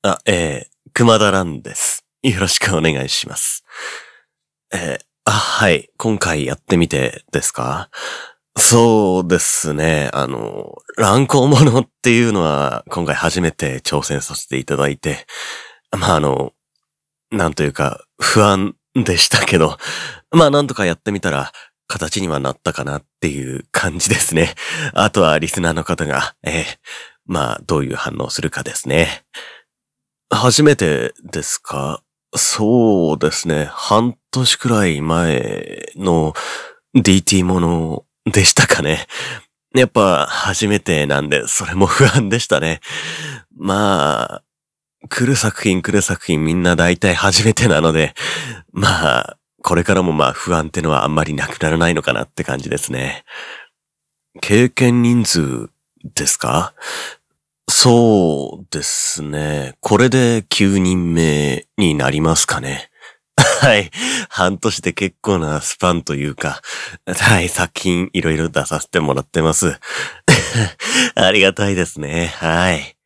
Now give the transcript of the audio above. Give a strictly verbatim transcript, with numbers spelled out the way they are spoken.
あ、えー、熊田蘭です。よろしくお願いします。えー、あ、はい。今回やってみてですか？そうですね。あの、乱行者っていうのは今回初めて挑戦させていただいて、まあ、あの、なんというか不安でしたけど、まあなんとかやってみたら形にはなったかなっていう感じですね。あとはリスナーの方が、えー、まあどういう反応するかですね。初めてですか？そうですね。半年くらい前の ディーティー ものでしたかね。やっぱ初めてなんで、それも不安でしたね。まあ、来る作品来る作品みんな大体初めてなので、まあ、これからもまあ不安ってのはあんまりなくならないのかなって感じですね。経験人数ですか？そうですね。これできゅうにんめになりますかね。はい。半年で結構なスパンというか、はい、作品いろいろ出させてもらってます。ありがたいですね。はい。